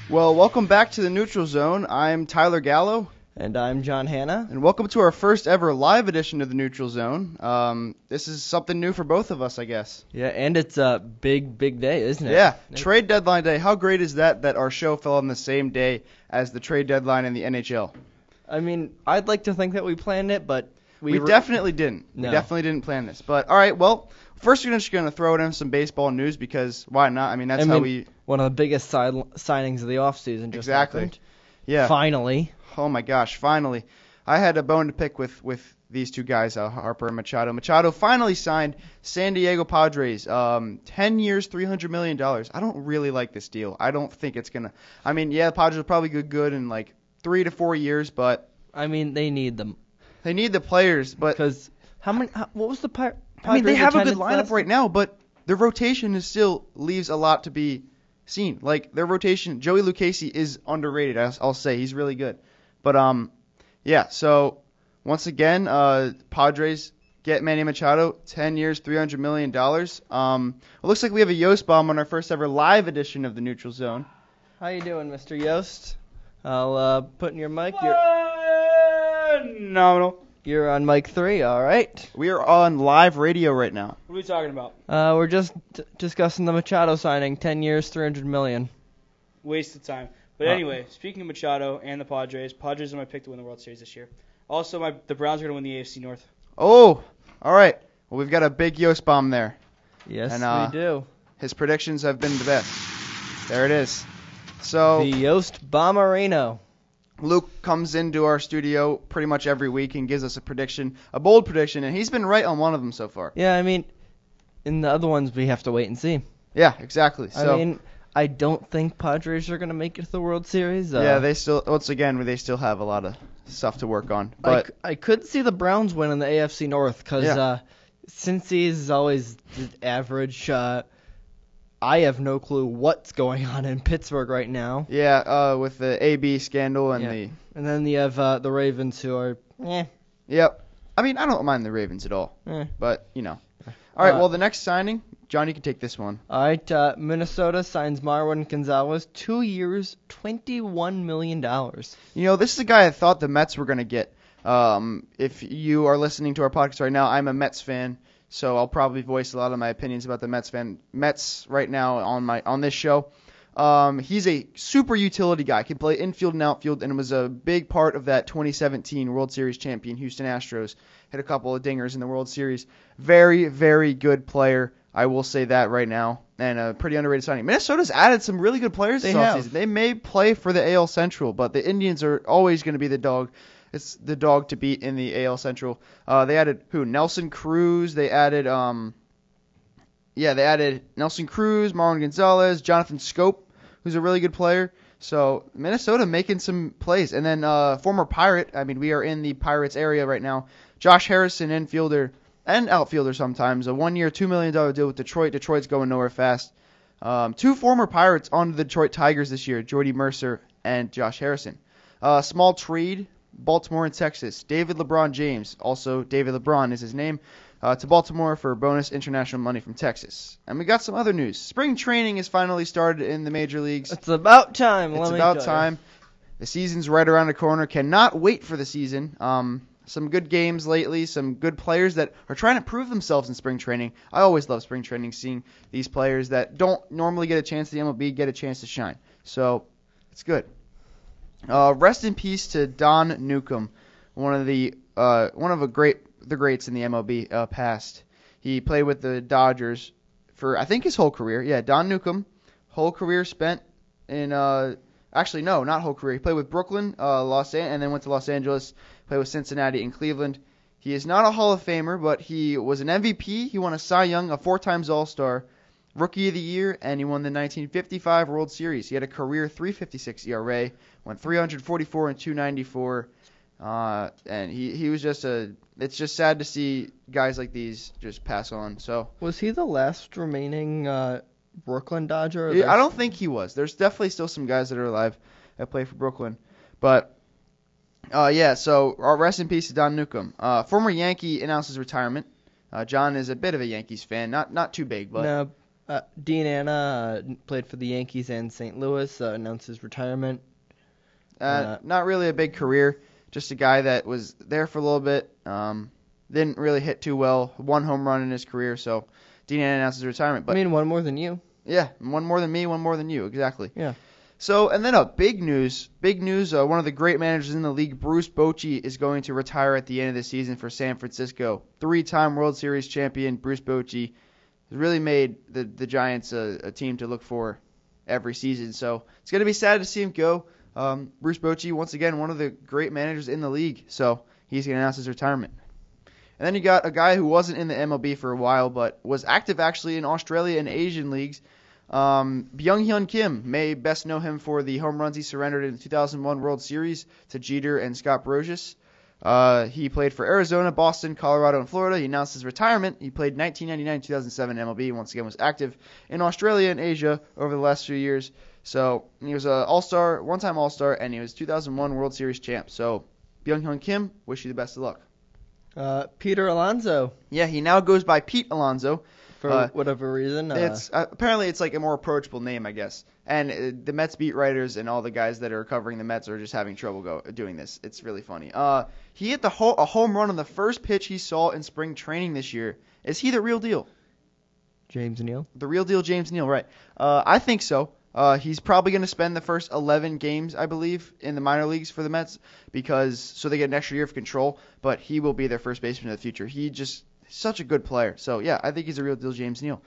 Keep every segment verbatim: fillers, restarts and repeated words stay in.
Well, welcome back to the Neutral Zone. I'm Tyler Gallo. And I'm John Hanna. And welcome to our first ever live edition of the Neutral Zone. Um, this is something new for both of us, I guess. Yeah, and it's a big, big day, isn't it? Yeah, trade deadline day. How great is that that our show fell on the same day as the trade deadline in the N H L? I mean, I'd like to think that we planned it, but we, we re- definitely didn't. No. We definitely didn't plan this. But, all right, well, first we're just going to throw in some baseball news because why not? I mean, that's I mean, how we... One of the biggest side- signings of the offseason just Exactly. happened. Yeah. Finally. Oh, my gosh, finally. I had a bone to pick with, with these two guys, uh, Harper and Machado. Machado finally signed San Diego Padres, um, ten years, three hundred million dollars. I don't really like this deal. I don't think it's going to – I mean, yeah, the Padres will probably go good in like three to four years, but – I mean, they need them. They need the players, but – Because how many how, – what was the Pir- I mean, they have a good attendance lineup last- right now, but their rotation is still leaves a lot to be seen. Like, their rotation – Joey Lucchesi is underrated, I'll, I'll say. He's really good. But, um, yeah, so – once again, uh, Padres get Manny Machado, ten years, three hundred million dollars. Um, it looks like we have a Yost bomb on our first ever live edition of the Neutral Zone. How you doing, Mister Yost? I'll uh, put in your mic. You're, Phenomenal. you're on mic three, all right. We are on live radio right now. What are we talking about? Uh, we're just d- discussing the Machado signing, ten years, three hundred million dollars. Waste of time. But Uh, anyway, speaking of Machado and the Padres, Padres are my pick to win the World Series this year. Also, my the Browns are going to win the A F C North. Oh, all right. Well, we've got a big Yost bomb there. Yes, And, uh, we do. His predictions have been the best. There it is. So The Yost Bomberino. Luke comes into our studio pretty much every week and gives us a prediction, a bold prediction, and he's been right on one of them so far. Yeah, I mean, in the other ones, we have to wait and see. Yeah, exactly. So, I mean, I don't think Padres are going to make it to the World Series. Uh, yeah, they still, once again, they still have a lot of stuff to work on. I, But c- I could see the Browns win in the A F C North because Yeah. uh, Cincy is always the average. Uh, I have no clue what's going on in Pittsburgh right now. yeah, uh, with the A B scandal and Yeah. the, And then you have uh, the Ravens who are, eh, yep. I mean, I don't mind the Ravens at all, eh. but you know. All right, Uh, well, the next signing, John, you can take this one. All right, uh, Minnesota signs Marwin Gonzalez, two years, twenty-one million dollars. You know, this is a guy I thought the Mets were gonna get. Um, if you are listening to our podcast right now, I'm a Mets fan, so I'll probably voice a lot of my opinions about the Mets fan Mets right now on my on this show. Um, he's a super utility guy. Can play infield and outfield, and was a big part of that twenty seventeen World Series champion Houston Astros. Hit a couple of dingers in the World Series. Very, very good player. I will say that right now, and a pretty underrated signing. Minnesota's added some really good players this They have. offseason. They may play for the A L Central, but the Indians are always going to be the dog. It's the dog to beat in the A L Central. Uh, they added who? Nelson Cruz. They added um. Yeah, they added Nelson Cruz, Marwin Gonzalez, Jonathan Scope, who's a really good player. So Minnesota making some plays. And then uh, former Pirate, I mean, we are in the Pirates area right now. Josh Harrison, infielder and outfielder sometimes. A one-year, two million dollars deal with Detroit. Detroit's going nowhere fast. Um, two former Pirates on the Detroit Tigers this year, Jordy Mercer and Josh Harrison. Uh, small trade, Baltimore and Texas. David LeBron James, also David LeBron is his name, uh, to Baltimore for bonus international money from Texas. And we got some other news. Spring training has finally started in the major leagues. It's about time. It's let me about tell time. The season's right around the corner. Cannot wait for the season. Um, some good games lately. Some good players that are trying to prove themselves in spring training. I always love spring training, seeing these players that don't normally get a chance to the M L B get a chance to shine. So it's good. Uh, rest in peace to Don Newcomb, one of the uh, one of a great the greats in the M L B uh, past. He played with the Dodgers for I think his whole career. Yeah, Don Newcomb, whole career spent in uh, actually no, not whole career. He played with Brooklyn, uh, Los An- and then went to Los Angeles. Played with Cincinnati and Cleveland. He is not a Hall of Famer, but he was an M V P. He won a Cy Young, a four times All-Star, Rookie of the Year, and he won the nineteen fifty-five World Series. He had a career three fifty-six E R A, went three forty-four and two ninety-four, uh, and he, he was just a. It's just sad to see guys like these just pass on. So Was he the last remaining uh, Brooklyn Dodger? or I there's- don't think he was. There's definitely still some guys that are alive that play for Brooklyn, but. Uh, yeah, so uh, rest in peace to Don Newcomb. Uh, former Yankee announced his retirement. Uh, John is a bit of a Yankees fan, not not too big, but No, Uh, Dean Anna uh, played for the Yankees and Saint Louis, uh, announced his retirement. Uh, Uh, not really a big career, just a guy that was there for a little bit. Um, didn't really hit too well. One home run in his career, so Dean Anna announced his retirement. But I mean, one more than you. yeah, one more than me, one more than you, exactly. Yeah. So, and then a big news, big news, uh, one of the great managers in the league, Bruce Bochy, is going to retire at the end of the season for San Francisco. Three-time World Series champion Bruce Bochy has really made the, the Giants a, a team to look for every season. So it's going to be sad to see him go. Um, Bruce Bochy, once again, one of the great managers in the league. So he's going to announce his retirement. And then you got a guy who wasn't in the M L B for a while, but was active actually in Australia and Asian leagues. Um, Byung-Hyun Kim, may best know him for the home runs he surrendered in the two thousand one World Series to Jeter and Scott Brosius. Uh, he played for Arizona, Boston, Colorado, and Florida. He announced his retirement. He played nineteen ninety-nine to two thousand seven M L B. Once again, was active in Australia and Asia over the last few years. So he was an All-Star, one-time All-Star, and he was two thousand one World Series champ. So Byung-Hyun Kim, wish you the best of luck. Uh, Peter Alonso, Yeah, he now goes by Pete Alonso. for Uh, whatever reason. Uh, It's uh, apparently it's like a more approachable name, I guess. And uh, the Mets beat writers and all the guys that are covering the Mets are just having trouble go doing this. It's really funny. Uh, he hit the ho- a home run on the first pitch he saw in spring training this year. Is he the real deal? James Neal. The real deal, James Neal, right? Uh, I think so. Uh, he's probably going to spend the first eleven games, I believe, in the minor leagues for the Mets because so they get an extra year of control. But he will be their first baseman in the future. He just such a good player. So yeah, I think he's a real deal, James Neal.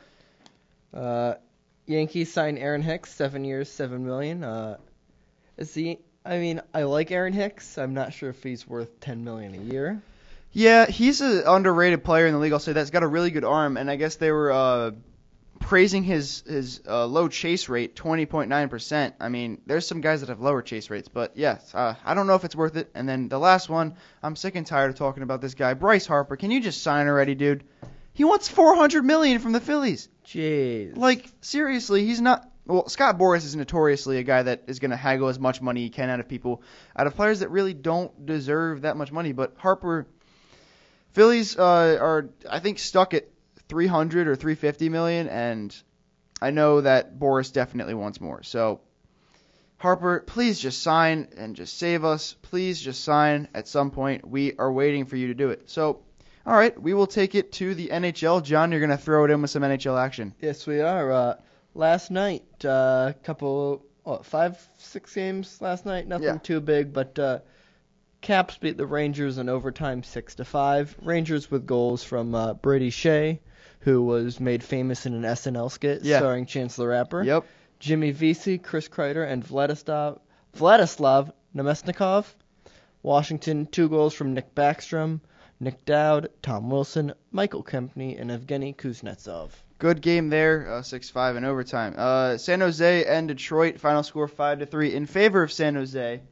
Uh, Yankees signed Aaron Hicks, seven years, seven million. Uh, is he? I mean, I like Aaron Hicks. I'm not sure if he's worth ten million a year. Yeah, he's an underrated player in the league. I'll say that. He's got a really good arm, and I guess they were uh, praising his his uh, low chase rate, twenty point nine percent. I mean, there's some guys that have lower chase rates, but yes, uh, I don't know if it's worth it. And then the last one, I'm sick and tired of talking about this guy, Bryce Harper. Can you just sign already, dude? He wants four hundred million dollars from the Phillies. Jeez. Like, seriously, he's not. Well, Scott Boras is notoriously a guy that is going to haggle as much money he can out of people, out of players that really don't deserve that much money. But Harper, Phillies uh, are, I think, stuck at three hundred or three hundred fifty million, and I know that Boras definitely wants more. So, Harper, please just sign and just save us. Please just sign at some point. We are waiting for you to do it. So, all right, we will take it to the N H L. John, you're going to throw it in with some N H L action. Yes, we are. Uh, last night, a uh, couple, what, five, six games last night. Nothing Yeah. too big, but uh, Caps beat the Rangers in overtime, six to five. Rangers with goals from uh, Brady Shea, who was made famous in an S N L skit Yeah. starring Chance the Rapper. Yep. Jimmy Vesey, Chris Kreider, and Vladislav Vladislav Nemesnikov. Washington, two goals from Nick Backstrom, Nick Dowd, Tom Wilson, Michael Kempney, and Evgeny Kuznetsov. Good game there, uh, six five in overtime. Uh, San Jose and Detroit, final score five to three in favor of San Jose.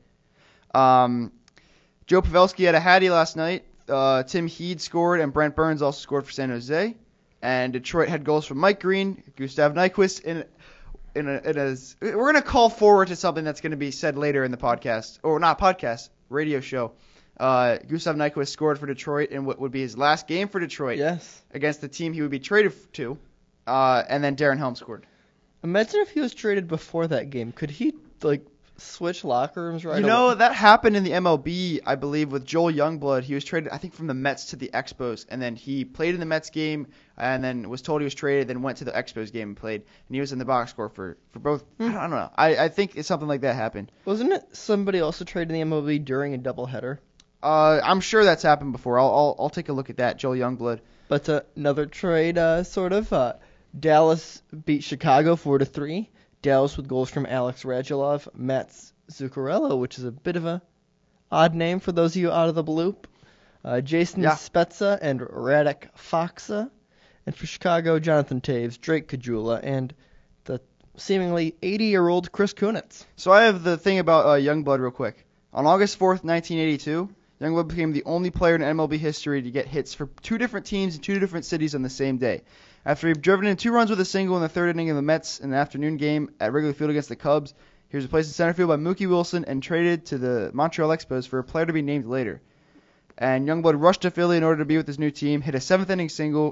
Um, Joe Pavelski had a hattie last night. Uh, Tim Heed scored, and Brent Burns also scored for San Jose. And Detroit had goals from Mike Green, Gustav Nyquist. In, in, a, in a, we're going to call forward to something that's going to be said later in the podcast, or not podcast, radio show. Uh, Gustav Nyquist scored for Detroit in what would be his last game for Detroit Yes. against the team he would be traded to. Uh, and then Darren Helm scored. Imagine if he was traded before that game. Could he, like, switch locker rooms right You know, away? that happened in the M L B, I believe, with Joel Youngblood. He was traded, I think, from the Mets to the Expos, and then he played in the Mets game, and then was told he was traded, then went to the Expos game and played, and he was in the box score for, for both. I, don't, I don't know. I, I think it's something like that happened. Wasn't it somebody also traded in the M L B during a doubleheader? Uh, I'm sure that's happened before. I'll, I'll, I'll take a look at that, Joel Youngblood. But uh, another trade, uh, sort of. Uh, Dallas beat Chicago four to three. Dallas with goals from Alex Radulov, Mats Zuccarello, which is a bit of a odd name for those of you out of the bloop. Uh, Jason Yeah. Spezza and Radek Faksa. And for Chicago, Jonathan Taves, Drake Kajula, and the seemingly eighty-year-old Chris Kunitz. So I have the thing about uh, Youngblood real quick. On August fourth, nineteen eighty-two, Youngblood became the only player in M L B history to get hits for two different teams in two different cities on the same day. After he'd driven in two runs with a single in the third inning of the Mets in the afternoon game at Wrigley Field against the Cubs, he was replaced in center field by Mookie Wilson and traded to the Montreal Expos for a player to be named later. And Youngblood rushed to Philly in order to be with his new team, hit a seventh inning single,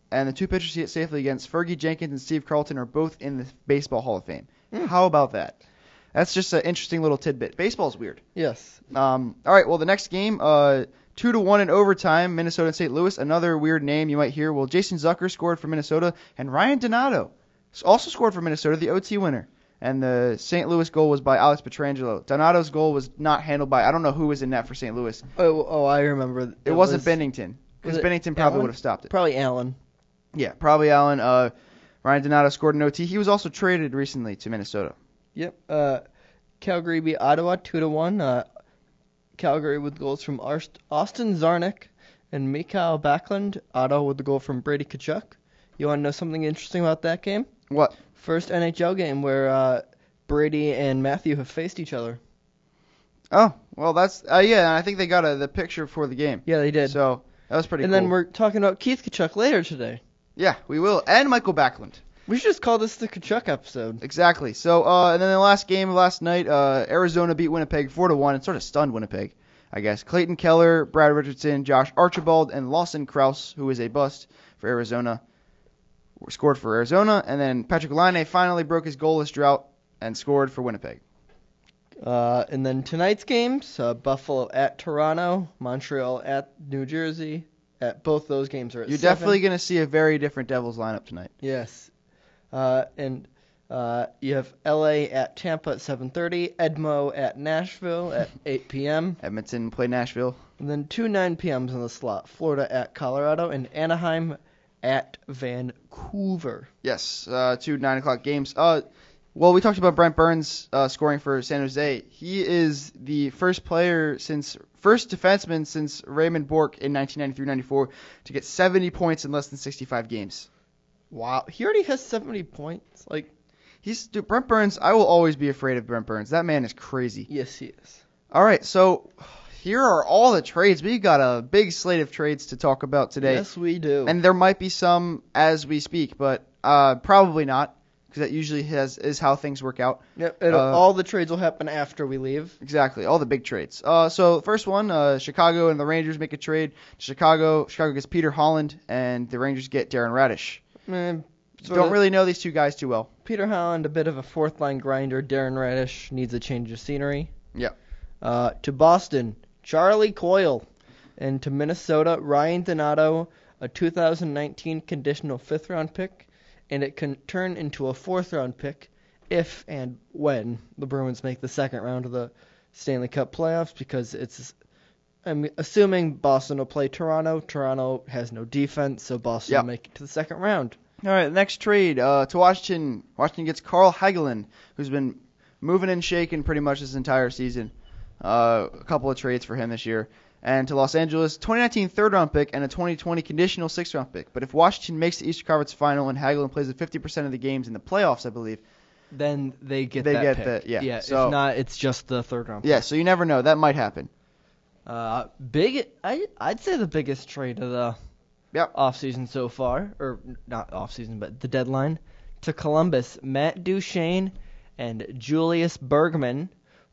and the two pitchers he hit safely against, Fergie Jenkins and Steve Carlton, are both in the Baseball Hall of Fame. Mm. How about that? That's just an interesting little tidbit. Baseball's weird. Yes. Um, all right, well, the next game, uh, two to one in overtime, Minnesota and Saint Louis. Another weird name you might hear. Well, Jason Zucker scored for Minnesota, and Ryan Donato also scored for Minnesota, the O T winner. And the Saint Louis goal was by Alex Petrangelo. Donato's goal was not handled by, I don't know who was in net for Saint Louis. Oh, oh, I remember. It, It wasn't was, Bennington, because was it Bennington probably Allen? would have stopped it. Probably Allen. Yeah, probably Allen. Uh, Ryan Donato scored an O T. He was also traded recently to Minnesota. Yep. Uh, Calgary beat Ottawa two to one. Uh, Calgary with goals from Arst- Austin Zarnik and Mikhail Backlund. Ottawa with the goal from Brady Tkachuk. You want to know something interesting about that game? What? First N H L game where uh, Brady and Matthew have faced each other. Oh, well, that's, uh, yeah, I think they got a, the picture for the game. Yeah, they did. So, that was pretty and cool. then we're talking about Keith Tkachuk later today. Yeah, we will. And Michael Backlund. We should just call this the Tkachuk episode. Exactly. So, uh, and then the last game of last night, uh, Arizona beat Winnipeg four to one. It sort of stunned Winnipeg, I guess. Clayton Keller, Brad Richardson, Josh Archibald, and Lawson Krause, who is a bust for Arizona, scored for Arizona. And then Patrick Laine finally broke his goalless drought and scored for Winnipeg. Uh, and then tonight's games, uh, Buffalo at Toronto, Montreal at New Jersey. At both those games are at You're seven. definitely going to see a very different Devils lineup tonight. Yes. Uh, and uh, you have L A at Tampa at seven thirty, Edmo at Nashville at eight p.m. Edmonton play Nashville. And then two nine p.m.s on the slot, Florida at Colorado and Anaheim at Vancouver. Yes, uh, two nine o'clock games. Uh, well, we talked about Brent Burns uh, scoring for San Jose. He is the first player since first defenseman since Raymond Bourque in nineteen ninety-three ninety-four to get seventy points in less than sixty-five games. Wow, he already has seventy points. Like, he's dude, Brent Burns. I will always be afraid of Brent Burns. That man is crazy. yes, he is. All right, so here are all the trades. We've got a big slate of trades to talk about today. Yes, we do. And there might be some as we speak, but uh, probably not, because that usually has is how things work out. Yep, it'll- uh, all the trades will happen after we leave. Exactly, all the big trades. Uh, so first one, uh, Chicago and the Rangers make a trade. Chicago, Chicago gets Peter Holland, and the Rangers get Darren Radish. Eh, sort Don't of- really know these two guys too well. Peter Holland, a bit of a fourth line grinder. Darren Radish needs a change of scenery. Yep. Uh, to Boston, Charlie Coyle. And to Minnesota, Ryan Donato, a two thousand nineteen conditional fifth round pick. And it can turn into a fourth round pick if and when the Bruins make the second round of the Stanley Cup playoffs, because it's, I'm assuming Boston will play Toronto. Toronto has no defense, so Boston Yep. will make it to the second round. All right, next trade uh, to Washington. Washington gets Carl Hagelin, who's been moving and shaking pretty much this entire season. Uh, a couple of trades for him this year. And to Los Angeles, twenty nineteen third round pick and a twenty twenty conditional sixth round pick. But if Washington makes the Eastern Conference Final and Hagelin plays at fifty percent of the games in the playoffs, I believe. Then they get They that get pick. the- yeah, Yeah. so- if not, it's just the third round. Yeah, so you never know. That might happen. Uh, big. I I'd say the biggest trade of the Yep. offseason so far, or not offseason, but the deadline, to Columbus, Matt Duchene and Julius Bergman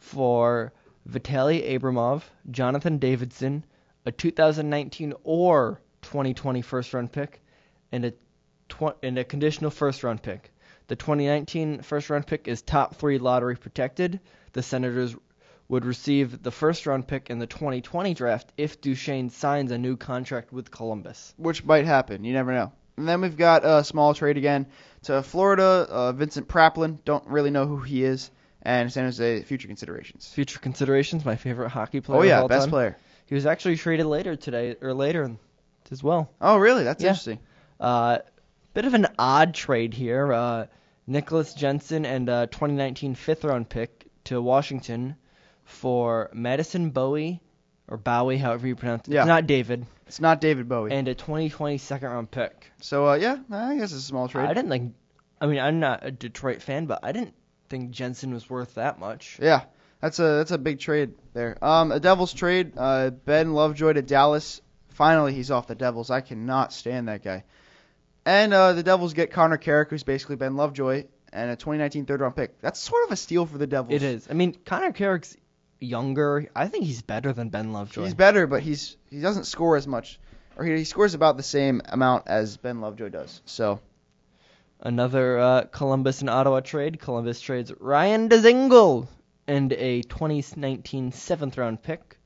for Vitaly Abramov, Jonathan Davidson, a two thousand nineteen or twenty twenty first round pick, and a tw- and a conditional first round pick. The twenty nineteen first round pick is top three lottery protected. The Senators would receive the first round pick in the twenty twenty draft if Duchene signs a new contract with Columbus. Which might happen. You never know. And then we've got a small trade again to Florida. Uh, Vincent Praplin. Don't really know who he is. And San Jose future considerations. Future considerations, my favorite hockey player Oh of yeah, all best time. player. He was actually traded later today, or later as well. Oh really? That's Yeah. interesting. Uh, bit of an odd trade here. Uh, Nicholas Jensen and a twenty nineteen fifth round pick to Washington for Madison Bowie, or Bowie, however you pronounce it. Yeah. It's not David. It's not David Bowie. And a twenty twenty second round pick. So uh, yeah, I guess it's a small trade. I didn't think. I mean, I'm not a Detroit fan, but I didn't think Jensen was worth that much. Yeah, that's a that's a big trade there. Um, a Devils trade. Uh, Ben Lovejoy to Dallas. Finally, he's off the Devils. I cannot stand that guy. And uh, the Devils get Connor Carrick, who's basically Ben Lovejoy, and a twenty nineteen third round pick. That's sort of a steal for the Devils. It is. I mean, Connor Carrick's younger. I think he's better than Ben Lovejoy. He's better, but he's he doesn't score as much or he, he scores about the same amount as Ben Lovejoy does. So Another uh, Columbus and Ottawa trade. Columbus trades Ryan Dzingel and a twenty nineteen seventh round pick.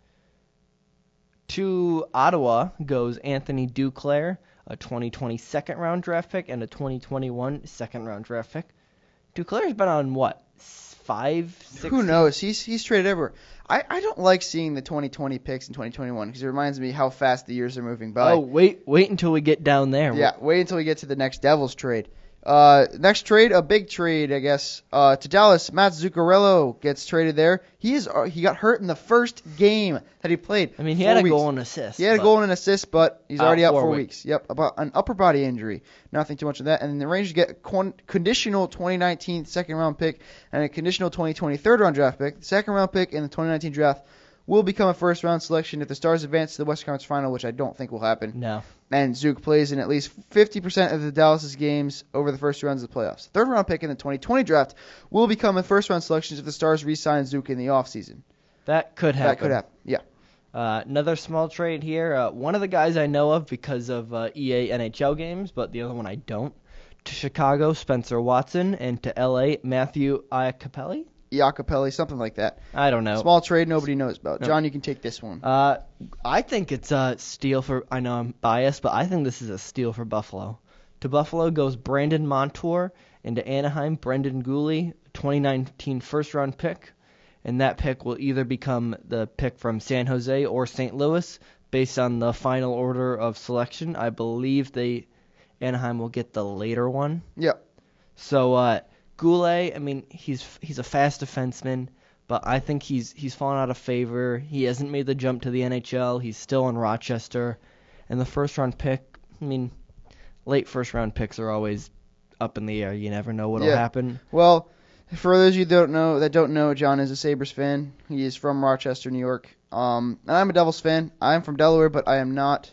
To Ottawa goes Anthony Duclair, a twenty twenty second round draft pick, and a twenty twenty-one second round draft pick. Duclair's been on what? Five, six? who knows? He's he's traded everywhere. I, I don't like seeing the twenty twenty picks in twenty twenty-one because it reminds me how fast the years are moving by. Oh, wait, wait until we get down there. Yeah, wait until we get to the next Devils trade. Uh, next trade, a big trade, I guess. Uh, to Dallas, Matt Zuccarello gets traded there. He is uh, he got hurt in the first game that he played. I mean, he four had a weeks. goal and assist. He had a but- goal and an assist, but he's Out already out four four weeks. weeks. Yep, about an upper body injury. Nothing too much of that. And the Rangers get con- conditional twenty nineteen second round pick and a conditional twenty twenty third round draft pick. The second round pick in the twenty nineteen draft will become a first round selection if the Stars advance to the Western Conference Final, which I don't think will happen. No. And Zook plays in at least fifty percent of the Dallas' games over the first rounds of the playoffs. The third round pick in the twenty twenty draft will become a first round selection if the Stars re-sign Zook in the offseason. That could happen. That could happen. Yeah. Uh, another small trade here. Uh, one of the guys I know of because of uh, E A N H L games, but the other one I don't. To Chicago, Spencer Watson, and to L A, Matthew Iacopelli. Iacopelli, something like that. I don't know. Small trade nobody knows about. No. John, you can take this one. Uh, I think it's a steal for. I know I'm biased, but I think this is a steal for Buffalo. To Buffalo goes Brandon Montour, and to Anaheim, Brendan Gooley, twenty nineteen first round pick, and that pick will either become the pick from San Jose or Saint Louis based on the final order of selection. I believe they Anaheim will get the later one. Yep. So uh, Goulet, I mean, he's he's a fast defenseman, but I think he's he's fallen out of favor. He hasn't made the jump to the N H L. He's still in Rochester, and the first round pick. I mean, late first round picks are always up in the air. You never know what'll Yeah. happen. Well, for those of you that don't know, that don't know, John is a Sabres fan. He is from Rochester, New York. Um, and I'm a Devils fan. I am from Delaware, but I am not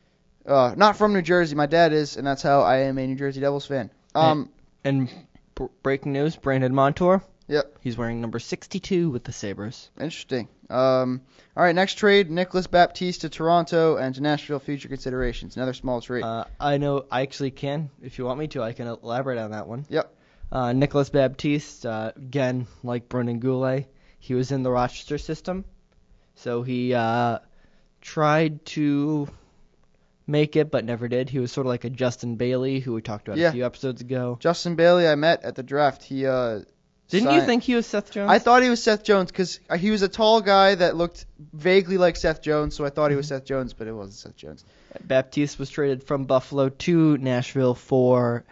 uh, not from New Jersey. My dad is, and that's how I am a New Jersey Devils fan. Um, And b- breaking news: Brandon Montour. Yep. He's wearing number sixty-two with the Sabres. Interesting. Um, all right, next trade: Nicholas Baptiste to Toronto and to Nashville. Future considerations. Another small trade. Uh, I know. I actually can, if you want me to, I can elaborate on that one. Yep. Uh, Nicholas Baptiste, uh, again, like Brendan Goulet, he was in the Rochester system, so he uh, tried to make it, but never did. He was sort of like a Justin Bailey, who we talked about Yeah. a few episodes ago. Justin Bailey, I met at the draft. He uh, Didn't you signed- think he was Seth Jones? I thought he was Seth Jones because he was a tall guy that looked vaguely like Seth Jones, so I thought he was Seth Jones, but it wasn't Seth Jones. Baptiste was traded from Buffalo to Nashville for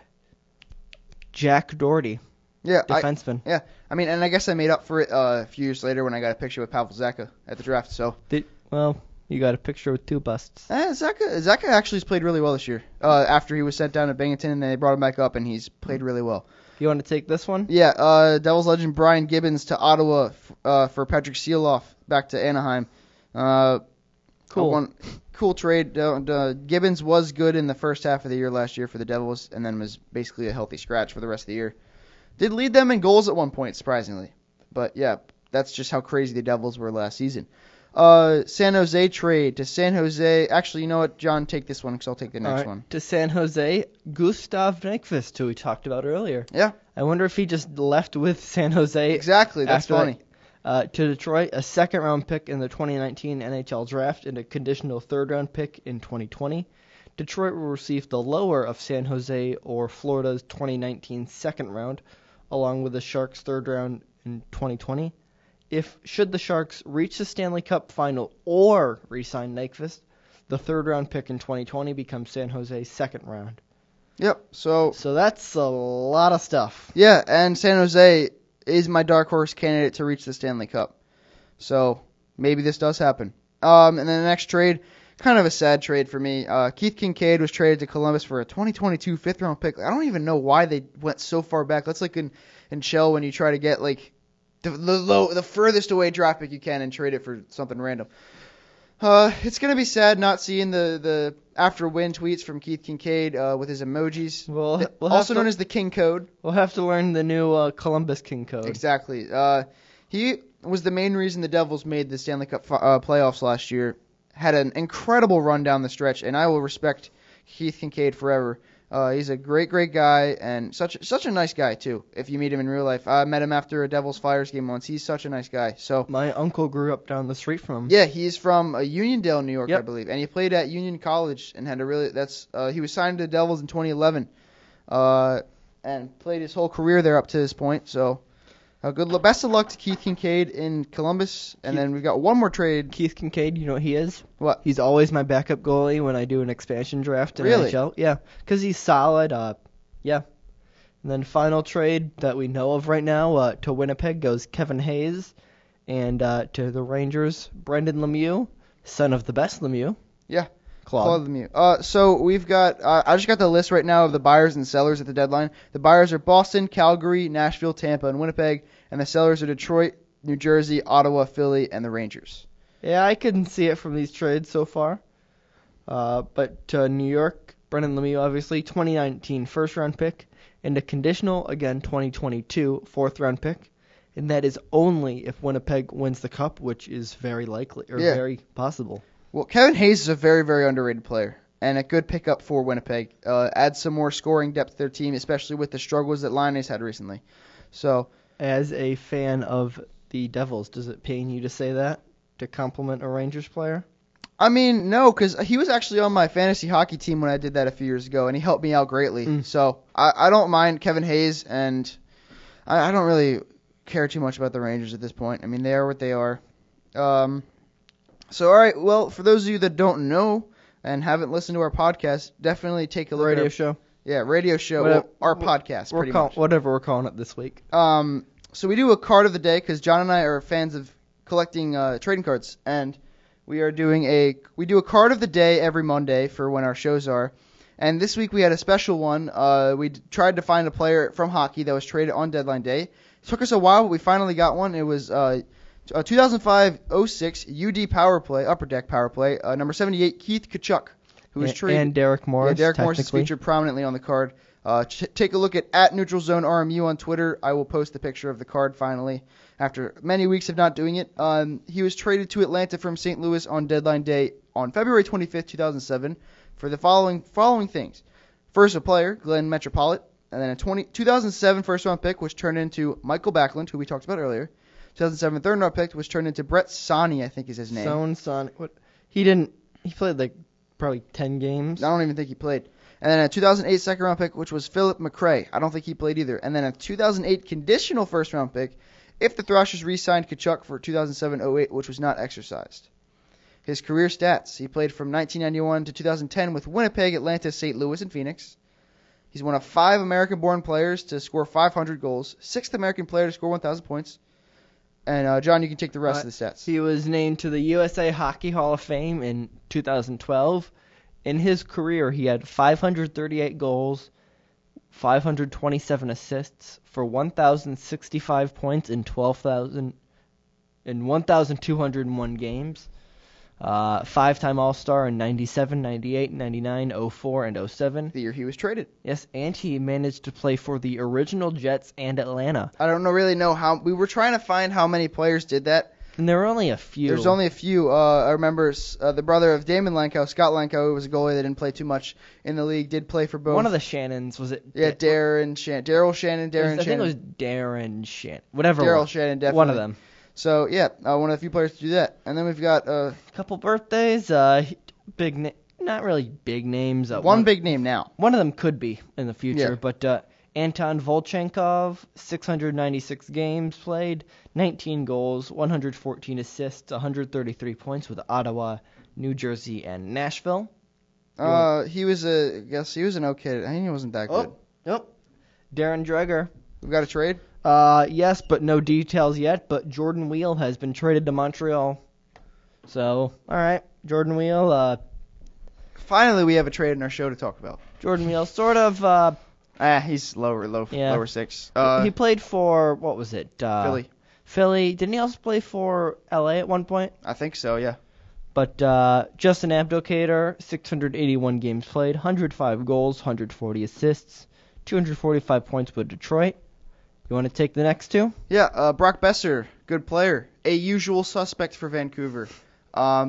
Jack Doherty, Yeah, I, defenseman. yeah. I mean, and I guess I made up for it uh, a few years later when I got a picture with Pavel Zacha at the draft. So, Did, well, you got a picture with two busts. eh, Zacha, Zacha actually has played really well this year. Uh, after he was sent down to Binghamton, and they brought him back up, and he's played really well. You want to take this one? Yeah, uh, Devils legend Brian Gibbons to Ottawa f- uh, for Patrick Seeloff back to Anaheim. Uh, Cool. One, cool trade. Uh, uh, Gibbons was good in the first half of the year last year for the Devils, and then was basically a healthy scratch for the rest of the year. Did lead them in goals at one point, surprisingly. But yeah, that's just how crazy the Devils were last season. Uh, San Jose trade to San Jose. Actually, you know what, John, take this one because I'll take the next All right, one. To San Jose, Gustav Nyquist, who we talked about earlier. Yeah, I wonder if he just left with San Jose. exactly. That's after that. funny. Uh, to Detroit, a second-round pick in the twenty nineteen N H L draft and a conditional third-round pick in twenty twenty. Detroit will receive the lower of San Jose or Florida's twenty nineteen second round, along with the Sharks' third round in twenty twenty. If should the Sharks reach the Stanley Cup final or re-sign Nyquist, the third-round pick in twenty twenty becomes San Jose's second round. Yep. So So that's a lot of stuff. yeah, and San Jose is my dark horse candidate to reach the Stanley Cup. So maybe this does happen. Um, and then the next trade, kind of a sad trade for me. Uh, Keith Kincaid was traded to Columbus for a twenty twenty-two fifth round pick. I don't even know why they went so far back. That's like in, in Shell when you try to get like the the low the furthest away draft pick you can and trade it for something random. Uh, it's gonna be sad not seeing the, the after win tweets from Keith Kincaid uh, with his emojis, We'll, The- we'll have also to, known as the King Code. we'll have to learn the new uh, Columbus King code. Exactly. Uh, he was the main reason the Devils made the Stanley Cup uh, playoffs last year. had an incredible run down the stretch, and I will respect Keith Kincaid forever. Uh, he's a great, great guy, and such such a nice guy too. If you meet him in real life, I met him after a Devils Flyers game once. He's such a nice guy. So My uncle grew up down the street from him. yeah, he's from uh, Uniondale, New York, I Yep. believe, and he played at Union College and had a really that's uh, he was signed to the Devils in twenty eleven, uh, and played his whole career there up to this point. So uh, good, luck, best of luck to Keith Kincaid in Columbus, and Keith- then we've got one more trade. Keith Kincaid, you know what he is? What? He's always my backup goalie when I do an expansion draft in Really? N H L. Yeah, because he's solid. Uh, yeah. And then final trade that we know of right now uh, to Winnipeg goes Kevin Hayes, and uh, to the Rangers, Brendan Lemieux, son of the best Lemieux. Yeah. Claude. Claude Lemieux. Uh, so we've got. Uh, I just got the list right now of the buyers and sellers at the deadline. The buyers are Boston, Calgary, Nashville, Tampa, and Winnipeg, and the sellers are Detroit, New Jersey, Ottawa, Philly, and the Rangers. Yeah, I couldn't see it from these trades so far. Uh, but to New York, Brendan Lemieux, obviously, twenty nineteen first round pick, and a conditional, again, twenty twenty-two fourth round pick. And that is only if Winnipeg wins the cup, which is very likely, or Yeah. very possible. Well, Kevin Hayes is a very, very underrated player and a good pickup for Winnipeg. Uh, add some more scoring depth to their team, especially with the struggles that Linus had recently. So, As a fan of the Devils, does it pain you to say that? To compliment a Rangers player? I mean, no, because he was actually on my fantasy hockey team when I did that a few years ago, and he helped me out greatly. Mm. So, I, I don't mind Kevin Hayes, and I, I don't really care too much about the Rangers at this point. I mean, they are what they are. Um, so, all right, well, for those of you that don't know and haven't listened to our podcast, definitely take a look Radio at our, show? yeah, radio show, Whatever- well, our podcast, We're pretty call- much. whatever we're calling it this week. Um, so we do a card of the day because John and I are fans of collecting uh, trading cards, and we are doing a we do a card of the day every Monday for when our shows are. And this week we had a special one. Uh, we d- tried to find a player from hockey that was traded on deadline day. It took us a while, but we finally got one. It was uh, a two thousand five oh six U D Power Play, Upper Deck Power Play, uh, number seventy-eight, Keith Kachuk, who was A- traded. and Derek Morris, Yeah, Derek Morris is technically. featured prominently on the card. Uh, ch- take a look at at Neutral Zone R M U on Twitter. I will post the picture of the card finally after many weeks of not doing it. Um, he was traded to Atlanta from Saint Louis on deadline day on February twenty-fifth, two thousand seven for the following following things. First, a player, Glenn Metropolit, and then a twenty, two thousand seven first round pick, which turned into Michael Backlund, who we talked about earlier. two thousand seven third round pick, which turned into Brett Sani, I think is his name. Son, son. What? He didn't. He played like probably ten games. I don't even think he played. And then a two thousand eight second round pick, which was Philip McRae. I don't think he played either. And then a two thousand eight conditional first round pick if the Thrashers re-signed Kachuk for two thousand seven oh eight, which was not exercised. His career stats. He played from nineteen ninety-one to two thousand ten with Winnipeg, Atlanta, Saint Louis, and Phoenix. He's one of five American-born players to score five hundred goals, sixth American player to score one thousand points. And, uh, John, you can take the rest Uh, of the stats. He was named to the U S A Hockey Hall of Fame in two thousand twelve. In his career, he had five hundred thirty-eight goals, five hundred twenty-seven assists for one thousand sixty-five points in twelve thousand in one thousand two hundred one games. Uh, five-time All-Star in ninety-seven, ninety-eight, ninety-nine, oh four, and oh seven. The year he was traded. Yes, and he managed to play for the original Jets and Atlanta. I don't know really know how. We were trying to find how many players did that. And there were only a few. There's only a few. Uh, I remember uh, the brother of Damon Lankow, Scott Lankow, who was a goalie that didn't play too much in the league, did play for both. One of the Shannons, was it? yeah, Da- Darren Shan, Daryl Shannon, it was- Darren I think it Shannon, was Darren Shannon. Whatever. Daryl one. Shannon, definitely One of them. So yeah, uh, one of the few players to do that. And then we've got uh, Couple birthdays. Uh, big, na- not really big names. Uh, one big name now. One of them could be in the future, Yeah. but uh, Anton Volchenkov, six hundred ninety-six games played, nineteen goals, one hundred fourteen assists, one hundred thirty-three points with Ottawa, New Jersey, and Nashville. Uh, he was a, I guess he was an okay. I think he wasn't that good. Oh, nope. Darren Dreger. We've got a trade. Uh, yes, but no details yet. But Jordan Wheel has been traded to Montreal. So, all right, Jordan Wheel. Uh, Finally, we have a trade in our show to talk about. Jordan Wheel, sort of. Uh, Ah, he's lower, low, Yeah. lower six. Uh, he played for what was it? Uh, Philly. Philly. Didn't he also play for L A at one point? I think so. Yeah. But uh, Justin Abdelkader, six hundred eighty-one games played, one hundred five goals, one hundred forty assists, two hundred forty-five points with Detroit. You want to take the next two? Yeah, uh, Brock Besser, good player. A usual suspect for Vancouver. Um,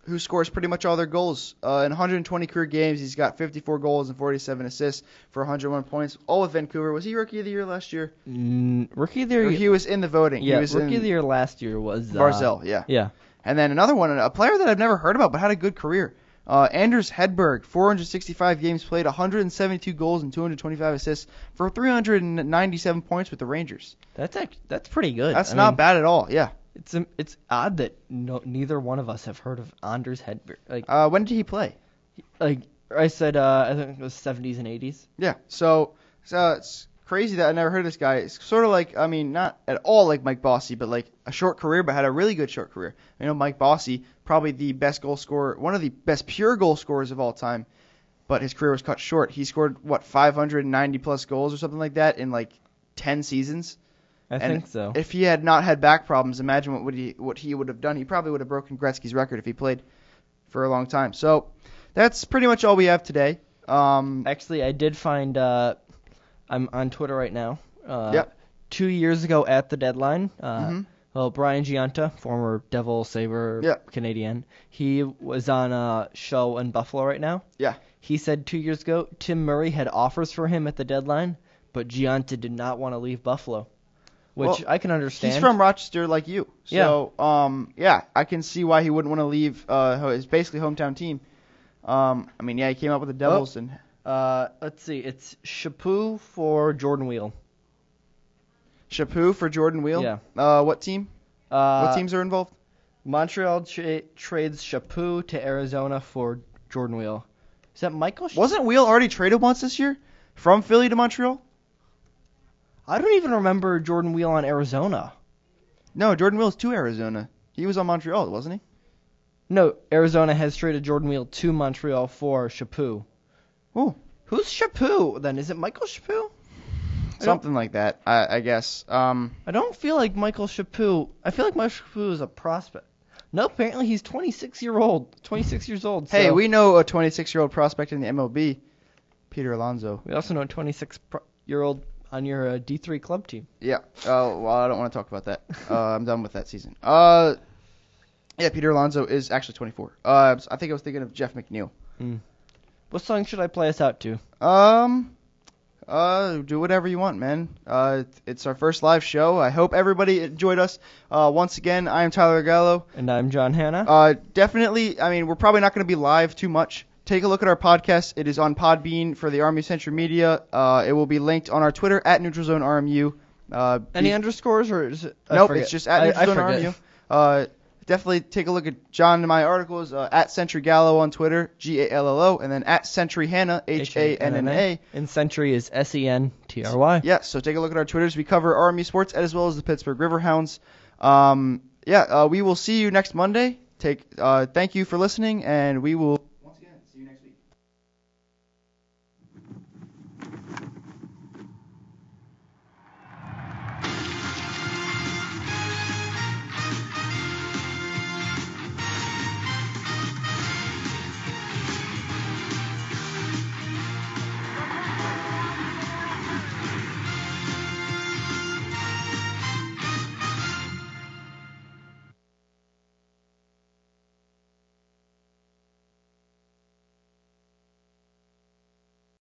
who scores pretty much all their goals. Uh, in one hundred twenty career games, he's got fifty-four goals and forty-seven assists for one hundred one points, all with Vancouver. Was he Rookie of the Year last year? Mm, rookie of the year. Or he was in the voting. yeah, he was rookie in of the year last year was uh, Barzell, yeah. Yeah. And then another one, a player that I've never heard about but had a good career. Uh, Anders Hedberg, four hundred sixty-five games played, one hundred seventy-two goals and two hundred twenty-five assists for three hundred ninety-seven points with the Rangers. That's act- that's pretty good. That's I not mean, bad at all, yeah. It's um, it's odd that no, neither one of us have heard of Anders Hedberg. Like Uh, when did he play? like I said, uh, I think it was seventies and eighties. Yeah, so, so it's crazy that I never heard of this guy. It's sort of like, I mean, not at all like Mike Bossy, but like a short career, but had a really good short career. You know, Mike Bossy, probably the best goal scorer, one of the best pure goal scorers of all time, but his career was cut short. He scored, what, five hundred ninety plus goals or something like that in like ten seasons? I And think so. If he had not had back problems, imagine what would he what he would have done. He probably would have broken Gretzky's record if he played for a long time. So that's pretty much all we have today. Um, Actually, I did find. Uh, I'm on Twitter right now. Uh, Yep. Two years ago at the deadline, uh, Mhm. well, Brian Giunta, former Devil Saber Yep. Canadian, he was on a show in Buffalo right now. Yeah. He said two years ago Tim Murray had offers for him at the deadline, but Giunta did not want to leave Buffalo, which Well, I can understand. He's from Rochester like you. So, um, yeah, I can see why he wouldn't want to leave uh, his basically hometown team. Um, I mean, yeah, he came up with the Devils. and Uh, let's see, it's Chaput for Jordan Wheel. Chaput for Jordan Wheel. Yeah. Uh, what team? Uh, What teams are involved? Montreal tra- trades Chaput to Arizona for Jordan Wheel. Is that Michael? Sh- Wasn't Wheel already traded once this year from Philly to Montreal? I don't even remember Jordan Wheel on Arizona. No, Jordan Wheel's to Arizona. He was on Montreal, wasn't he? No, Arizona has traded Jordan Wheel to Montreal for Chaput. Oh, Who's Chaput then? Is it Michael Chaput? I don't- something like that, I, I guess. Um, I don't feel like Michael Chaput. I feel like Michael Chaput is a prospect. No, apparently he's twenty-six year old, twenty-six years old. hey, so- we know a twenty-six year old prospect in the M L B, Peter Alonso. We also know a twenty-six year old on your uh, D three club team. Yeah. Oh, well, I don't want to talk about that. Uh, I'm done with that season. Uh, yeah, Peter Alonso is actually twenty-four. Uh, I think I was thinking of Jeff McNeil. What song should I play us out to? Um, uh, do whatever you want, man. Uh, it's our first live show. I hope everybody enjoyed us. Uh, once again, I am Tyler Gallo. And I'm John Hanna. Uh, definitely, I mean, we're probably not going to be live too much. Take a look at our podcast. It is on Podbean for the Army Century Media. Uh, it will be linked on our Twitter at NeutralZoneRMU. Uh, Any be- underscores or is it? I Nope, forget. it's just at I- I NeutralZoneRMU. forget. Uh, definitely take a look at John and my articles uh, at Century Gallo on Twitter, G A L L O, and then at Century Hanna, H A N N A. And Century is S E N T R Y. Yeah, so take a look at our Twitters. We cover R M U sports as well as the Pittsburgh Riverhounds. Um, yeah, uh, we will see you next Monday. Take, uh, thank you for listening, and we will.